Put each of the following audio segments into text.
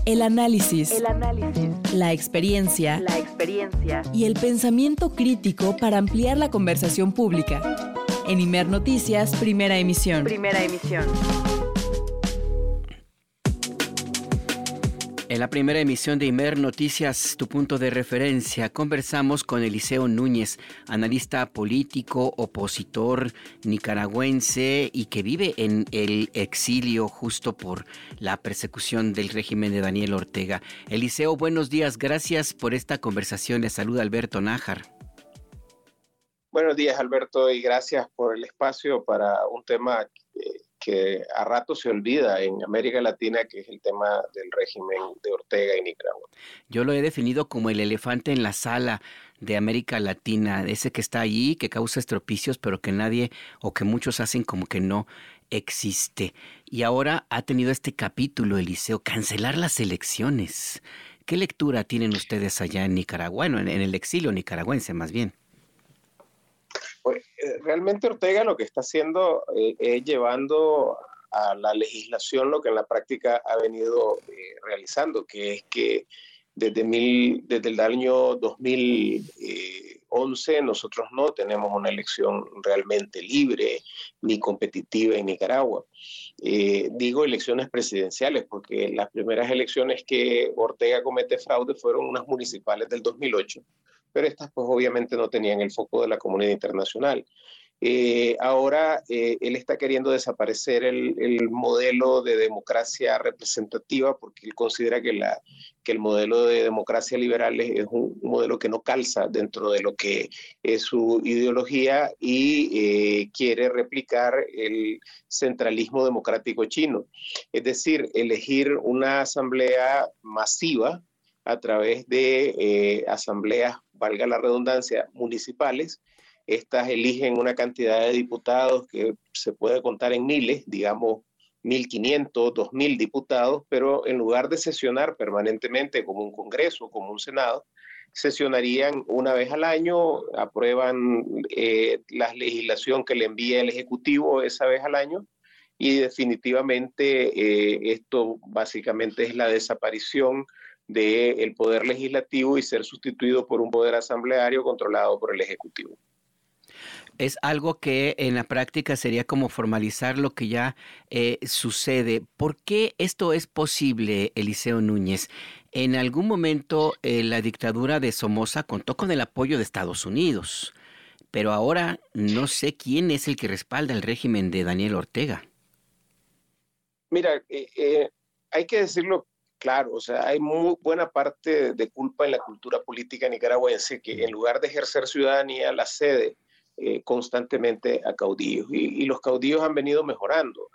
El análisis, la experiencia y el pensamiento crítico para ampliar la conversación pública. En Imer Noticias, primera emisión. En la primera emisión de Imer Noticias, tu punto de referencia, conversamos con Eliseo Núñez, analista político, opositor nicaragüense y que vive en el exilio justo por la persecución del régimen de Daniel Ortega. Eliseo, buenos días, gracias por esta conversación. Les saluda Alberto Nájar. Buenos días, Alberto, y gracias por el espacio para un tema que a rato se olvida en América Latina, que es el tema del régimen de Ortega y Nicaragua. Yo lo he definido como el elefante en la sala de América Latina, ese que está allí, que causa estropicios, pero que nadie o que muchos hacen como que no existe. Y ahora ha tenido este capítulo, Eliseo, cancelar las elecciones. ¿Qué lectura tienen ustedes allá en Nicaragua? Bueno, en el exilio nicaragüense más bien. Pues, realmente Ortega lo que está haciendo es llevando a la legislación lo que en la práctica ha venido realizando, que es que desde el año 2011 nosotros no tenemos una elección realmente libre ni competitiva en Nicaragua. Digo elecciones presidenciales porque las primeras elecciones que Ortega comete fraude fueron unas municipales del 2008. Pero estas pues obviamente no tenían el foco de la comunidad internacional. Ahora él está queriendo desaparecer el modelo de democracia representativa porque él considera que el modelo de democracia liberal es un modelo que no calza dentro de lo que es su ideología y quiere replicar el centralismo democrático chino. Es decir, elegir una asamblea masiva a través de asambleas, valga la redundancia, municipales. Estas eligen una cantidad de diputados que se puede contar en miles, digamos 1.500, 2.000 diputados, pero en lugar de sesionar permanentemente como un Congreso, como un Senado, sesionarían una vez al año, aprueban la legislación que le envía el Ejecutivo esa vez al año, y definitivamente esto básicamente es la desaparición del poder legislativo y ser sustituido por un poder asambleario controlado por el Ejecutivo. Es algo que en la práctica sería como formalizar lo que ya sucede. ¿Por qué esto es posible, Eliseo Núñez? En algún momento la dictadura de Somoza contó con el apoyo de Estados Unidos, pero ahora no sé quién es el que respalda el régimen de Daniel Ortega. Mira, hay que decirlo claro, o sea, hay muy buena parte de culpa en la cultura política nicaragüense que en lugar de ejercer ciudadanía la cede constantemente a caudillos y los caudillos han venido mejorando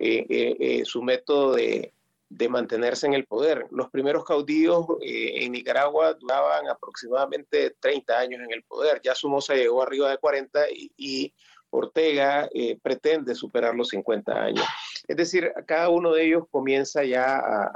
su método de mantenerse en el poder. Los primeros caudillos en Nicaragua duraban aproximadamente 30 años en el poder, ya Somoza llegó arriba de 40 y Ortega pretende superar los 50 años. Es decir, cada uno de ellos comienza ya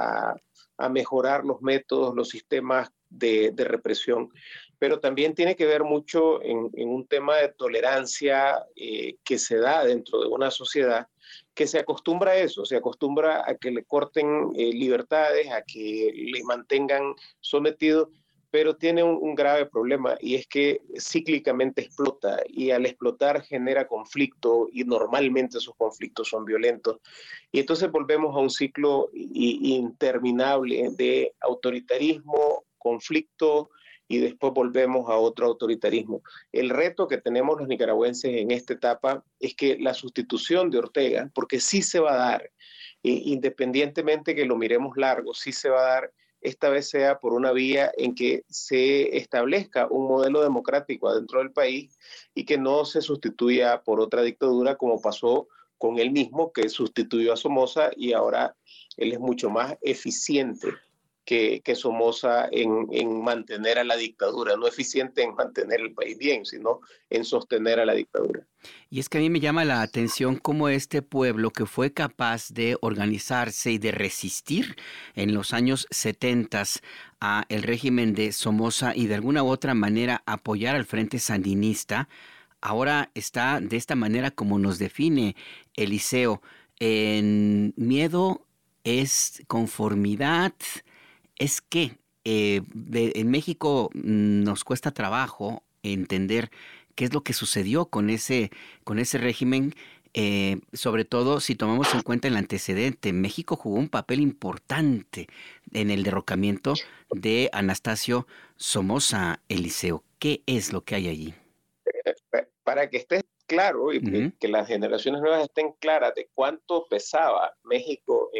a mejorar los métodos, los sistemas de represión, pero también tiene que ver mucho en un tema de tolerancia que se da dentro de una sociedad que se acostumbra a eso, se acostumbra a que le corten libertades, a que le mantengan sometido, pero tiene un grave problema y es que cíclicamente explota y al explotar genera conflicto y normalmente esos conflictos son violentos. Y entonces volvemos a un ciclo interminable de autoritarismo, conflicto y después volvemos a otro autoritarismo. El reto que tenemos los nicaragüenses en esta etapa es que la sustitución de Ortega, porque sí se va a dar, independientemente que lo miremos largo, sí se va a dar, esta vez sea por una vía en que se establezca un modelo democrático adentro del país y que no se sustituya por otra dictadura como pasó con él mismo, que sustituyó a Somoza y ahora él es mucho más eficiente que Somoza en mantener a la dictadura, no eficiente en mantener el país bien, sino en sostener a la dictadura. Y es que a mí me llama la atención cómo este pueblo que fue capaz de organizarse y de resistir en los años 70 a el régimen de Somoza y de alguna u otra manera apoyar al Frente Sandinista, ahora está de esta manera como nos define Eliseo, en miedo, es conformidad, es que en México nos cuesta trabajo entender qué es lo que sucedió con ese régimen, sobre todo si tomamos en cuenta el antecedente. México jugó un papel importante en el derrocamiento de Anastasio Somoza Eliseo. ¿Qué es lo que hay allí? Para que estés claro y que las generaciones nuevas estén claras de cuánto pesaba México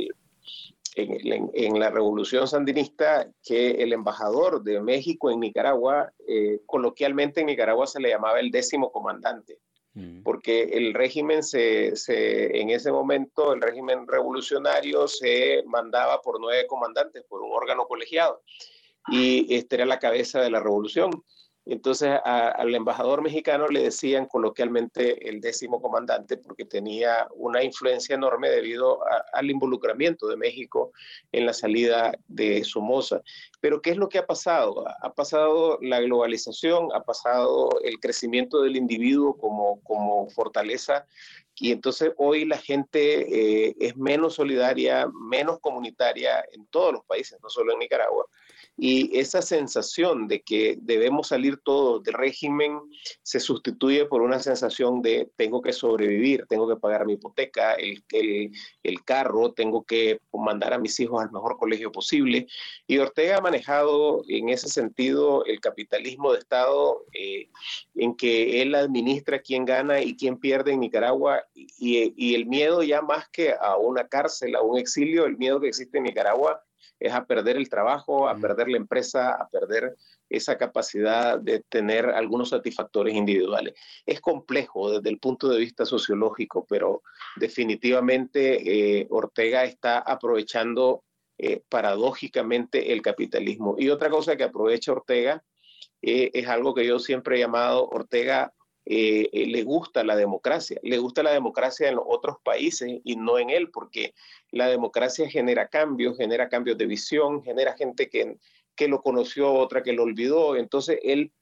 en la revolución sandinista, que el embajador de México en Nicaragua, coloquialmente en Nicaragua se le llamaba el 10º comandante, porque el régimen en ese momento, el régimen revolucionario se mandaba por 9 comandantes, por un órgano colegiado, y este era la cabeza de la revolución. Entonces al embajador mexicano le decían coloquialmente el 10º comandante, porque tenía una influencia enorme debido al involucramiento de México en la salida de Somoza. Pero ¿qué es lo que ha pasado? Ha pasado la globalización, ha pasado el crecimiento del individuo como fortaleza, y entonces hoy la gente es menos solidaria, menos comunitaria en todos los países, no solo en Nicaragua. Y esa sensación de que debemos salir todos del régimen se sustituye por una sensación de tengo que sobrevivir, tengo que pagar mi hipoteca, el carro, tengo que mandar a mis hijos al mejor colegio posible. Y Ortega ha manejado en ese sentido el capitalismo de Estado, en que él administra quién gana y quién pierde en Nicaragua, y el miedo, ya más que a una cárcel, a un exilio, el miedo que existe en Nicaragua es a perder el trabajo, a perder la empresa, a perder esa capacidad de tener algunos satisfactores individuales. Es complejo desde el punto de vista sociológico, pero definitivamente Ortega está aprovechando paradójicamente el capitalismo. Y otra cosa que aprovecha Ortega es algo que yo siempre he llamado: Ortega le gusta la democracia en los otros países y no en él, porque la democracia genera cambios de visión, genera gente que lo conoció, otra que lo olvidó. Entonces él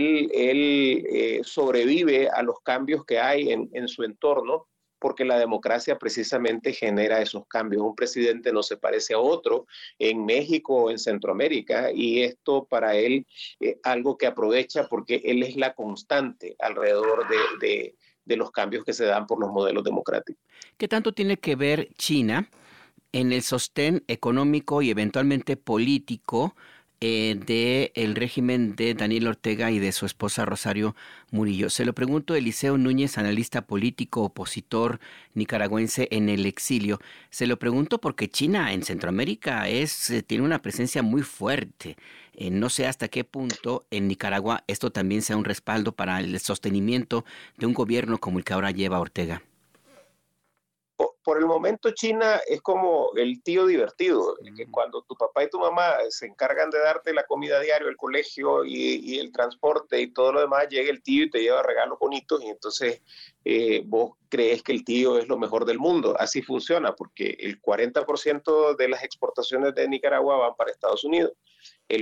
sobrevive a los cambios que hay en su entorno, porque la democracia precisamente genera esos cambios. Un presidente no se parece a otro en México o en Centroamérica, y esto para él es algo que aprovecha, porque él es la constante alrededor de los cambios que se dan por los modelos democráticos. ¿Qué tanto tiene que ver China en el sostén económico y eventualmente político del régimen de Daniel Ortega y de su esposa Rosario Murillo? Se lo pregunto a Eliseo Núñez, analista político, opositor nicaragüense en el exilio. Se lo pregunto porque China en Centroamérica tiene una presencia muy fuerte. No sé hasta qué punto en Nicaragua esto también sea un respaldo para el sostenimiento de un gobierno como el que ahora lleva Ortega. Por el momento China es como el tío divertido, que cuando tu papá y tu mamá se encargan de darte la comida diaria, el colegio y el transporte y todo lo demás, llega el tío y te lleva regalos bonitos, y entonces vos crees que el tío es lo mejor del mundo. Así funciona, porque el 40% de las exportaciones de Nicaragua van para Estados Unidos, el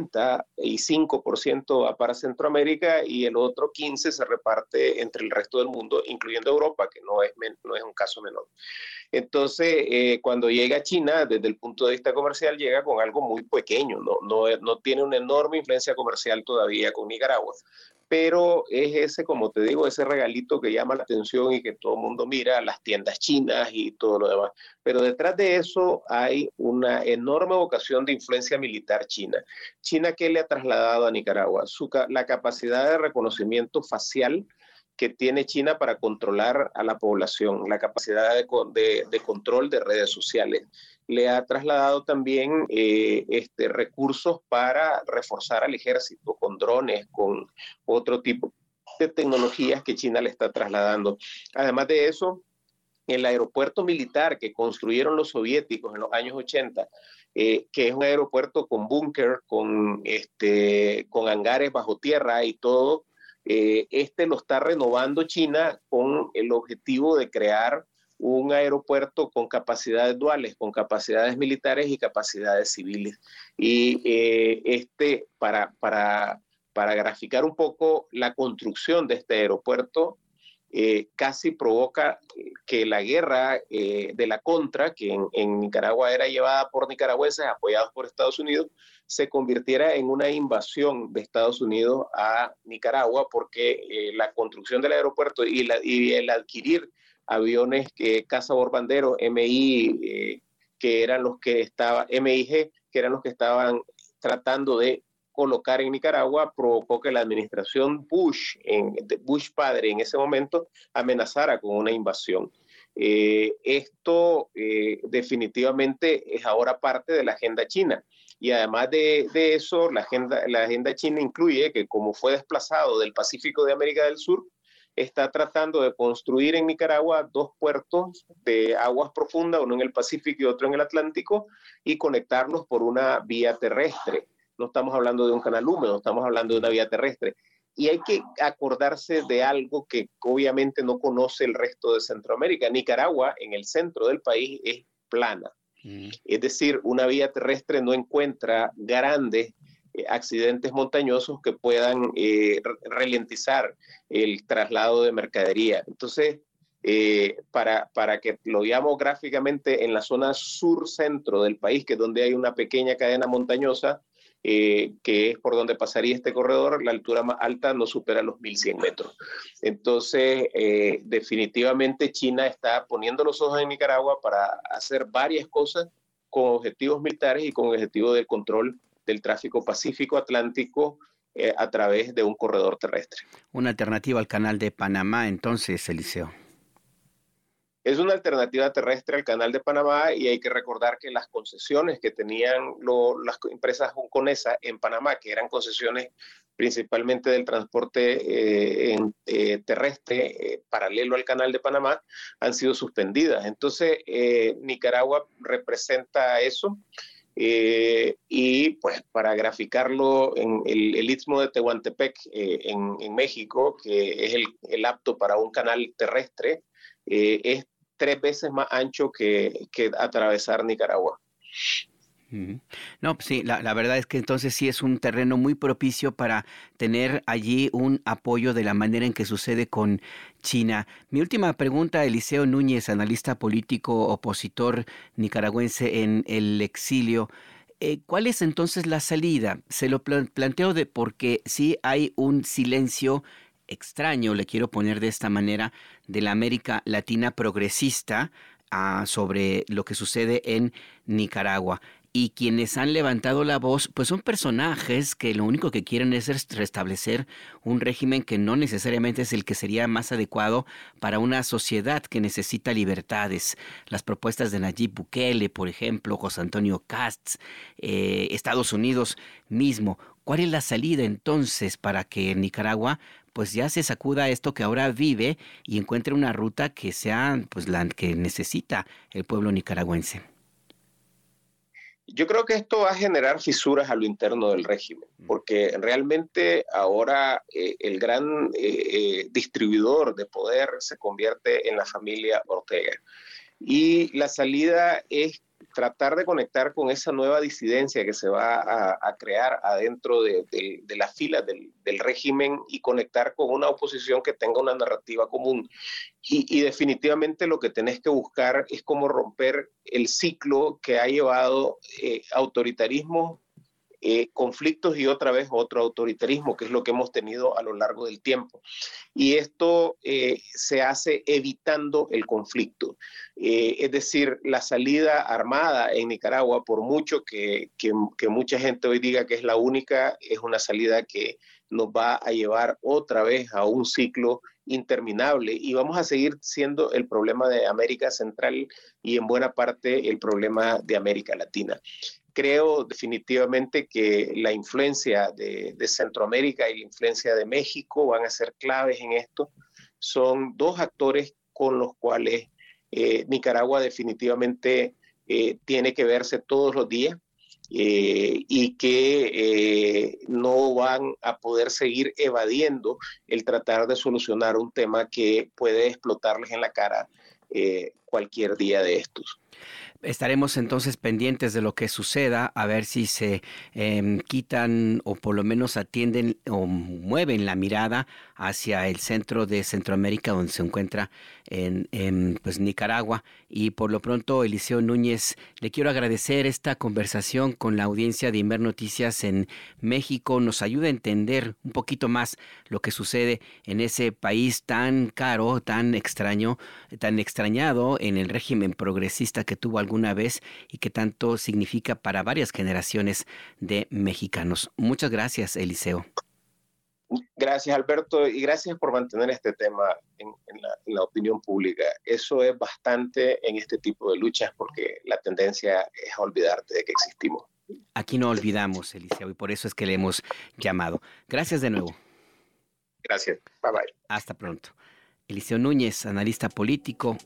45% va para Centroamérica, y el otro 15% se reparte entre el resto del mundo, incluyendo Europa, que no es un caso menor. Entonces, cuando llega China, desde el punto de vista comercial, llega con algo muy pequeño, no tiene una enorme influencia comercial todavía con Nicaragua, pero es ese, como te digo, ese regalito que llama la atención y que todo el mundo mira, las tiendas chinas y todo lo demás. Pero detrás de eso hay una enorme vocación de influencia militar china. ¿China qué le ha trasladado a Nicaragua? La capacidad de reconocimiento facial que tiene China para controlar a la población, la capacidad de control de redes sociales. Le ha trasladado también recursos para reforzar al ejército, con drones, con otro tipo de tecnologías que China le está trasladando. Además de eso, el aeropuerto militar que construyeron los soviéticos en los años 80, que es un aeropuerto con búnker, con hangares bajo tierra y todo, lo está renovando China con el objetivo de crear un aeropuerto con capacidades duales, con capacidades militares y capacidades civiles. Y para graficar un poco la construcción de este aeropuerto, casi provoca que la guerra de la contra, que en Nicaragua era llevada por nicaragüenses apoyados por Estados Unidos, se convirtiera en una invasión de Estados Unidos a Nicaragua, porque la construcción del aeropuerto y el adquirir aviones caza bombardero MiG, que eran los que estaban tratando de colocar en Nicaragua, provocó que la administración Bush padre en ese momento, amenazara con una invasión. Esto definitivamente es ahora parte de la agenda china. Y además de eso, la agenda china incluye que, como fue desplazado del Pacífico de América del Sur, está tratando de construir en Nicaragua 2 puertos de aguas profundas, uno en el Pacífico y otro en el Atlántico, y conectarlos por una vía terrestre. No estamos hablando de un canal húmedo, estamos hablando de una vía terrestre. Y hay que acordarse de algo que obviamente no conoce el resto de Centroamérica. Nicaragua, en el centro del país, es plana. Es decir, una vía terrestre no encuentra grandes accidentes montañosos que puedan ralentizar el traslado de mercadería. Entonces, para que lo veamos gráficamente, en la zona sur-centro del país, que es donde hay una pequeña cadena montañosa, que es por donde pasaría este corredor, la altura más alta no supera los 1.100 metros. Entonces, definitivamente China está poniendo los ojos en Nicaragua para hacer varias cosas con objetivos militares y con objetivos de control del tráfico Pacífico-Atlántico a través de un corredor terrestre. Una alternativa al canal de Panamá, entonces, Eliseo. Es una alternativa terrestre al canal de Panamá, y hay que recordar que las concesiones que tenían las empresas hongkonesas en Panamá, que eran concesiones principalmente del transporte terrestre paralelo al canal de Panamá, han sido suspendidas. Entonces, Nicaragua representa eso. Y pues para graficarlo, en el Istmo de Tehuantepec en México, que es el apto para un canal terrestre, es 3 veces más ancho que atravesar Nicaragua. No, pues sí, la verdad es que entonces sí es un terreno muy propicio para tener allí un apoyo de la manera en que sucede con China. Mi última pregunta, Eliseo Núñez, analista político, opositor nicaragüense en el exilio. ¿Cuál es entonces la salida? Se lo planteo porque sí hay un silencio extraño, le quiero poner de esta manera, de la América Latina progresista sobre lo que sucede en Nicaragua. Y quienes han levantado la voz, pues son personajes que lo único que quieren es restablecer un régimen que no necesariamente es el que sería más adecuado para una sociedad que necesita libertades. Las propuestas de Nayib Bukele, por ejemplo, José Antonio Kast, Estados Unidos mismo. ¿Cuál es la salida entonces para que Nicaragua pues ya se sacuda esto que ahora vive y encuentre una ruta que sea pues la que necesita el pueblo nicaragüense? Yo creo que esto va a generar fisuras a lo interno del régimen, porque realmente ahora el gran distribuidor de poder se convierte en la familia Ortega. Y la salida es tratar de conectar con esa nueva disidencia que se va a crear adentro de las filas del régimen, y conectar con una oposición que tenga una narrativa común. Y definitivamente lo que tenés que buscar es cómo romper el ciclo que ha llevado autoritarismo, conflictos y otra vez otro autoritarismo, que es lo que hemos tenido a lo largo del tiempo. Y esto se hace evitando el conflicto. Es decir, la salida armada en Nicaragua, por mucho que mucha gente hoy diga que es la única, es una salida que nos va a llevar otra vez a un ciclo interminable, y vamos a seguir siendo el problema de América Central y en buena parte el problema de América Latina. Creo definitivamente que la influencia de Centroamérica y la influencia de México van a ser claves en esto. Son 2 actores con los cuales Nicaragua definitivamente tiene que verse todos los días, y que no van a poder seguir evadiendo el tratar de solucionar un tema que puede explotarles en la cara cualquier día de estos. Estaremos entonces pendientes de lo que suceda, a ver si se quitan o por lo menos atienden o mueven la mirada hacia el centro de Centroamérica, donde se encuentra en pues Nicaragua. Y por lo pronto, Eliseo Núñez, le quiero agradecer esta conversación con la audiencia de Imer Noticias en México. Nos ayuda a entender un poquito más lo que sucede en ese país tan caro, tan extraño, tan extrañado en el régimen progresista que tuvo alguna vez y que tanto significa para varias generaciones de mexicanos. Muchas gracias, Eliseo. Gracias, Alberto, y gracias por mantener este tema en la opinión pública. Eso es bastante en este tipo de luchas porque la tendencia es a olvidarte de que existimos. Aquí no olvidamos, Eliseo, y por eso es que le hemos llamado. Gracias de nuevo. Gracias. Bye bye. Hasta pronto. Eliseo Núñez, analista político,